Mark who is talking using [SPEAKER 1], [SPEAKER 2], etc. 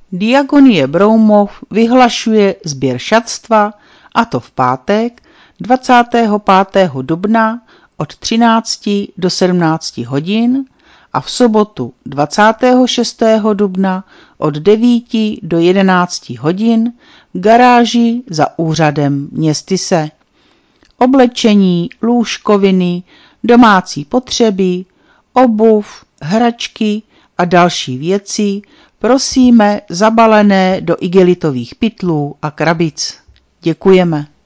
[SPEAKER 1] Diakonie Broumov vyhlašuje sběr šatstva, a to v pátek 25. dubna od 13 do 17 hodin a v sobotu 26. dubna od 9 do 11 hodin v garáži za úřadem Městyse. Oblečení, lůžkoviny, domácí potřeby, obuv, hračky a další věci prosíme zabalené do igelitových pytlů a krabic. Děkujeme.